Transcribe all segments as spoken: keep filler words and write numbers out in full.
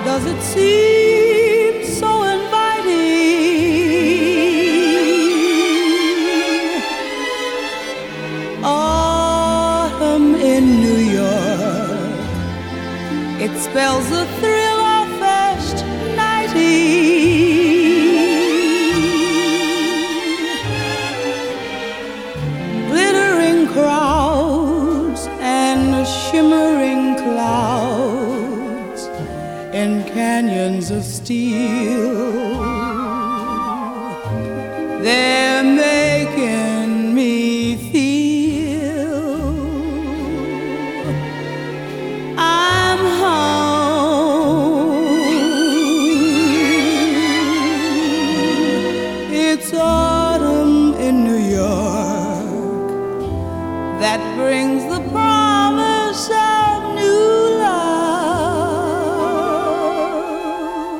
does it seem so inviting? Autumn in New York, it spells the thrill of first nighting. Glittering crowds and shimmering clouds in canyons of steel, they're making me feel I'm home. It's autumn in New York that brings the promise of new love.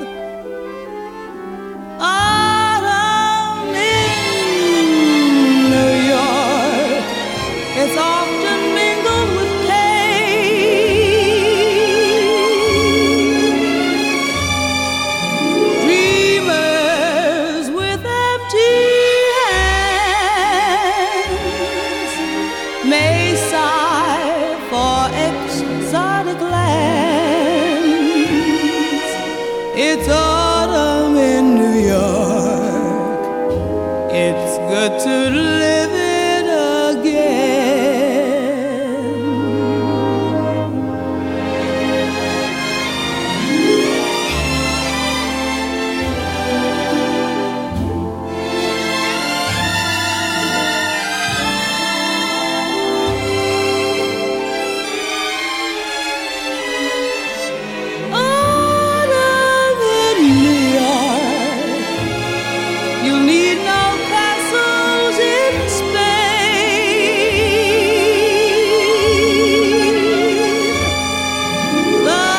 Autumn in New York, it's often mingled with pain. Dreamers with empty hands may sigh for exotic lands. It's autumn in New York, it's good to live it again. Autumn in New York, you'll need no castles in Spain.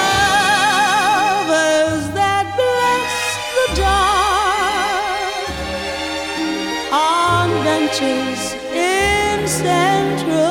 Lovers that bless the dark on benches in Central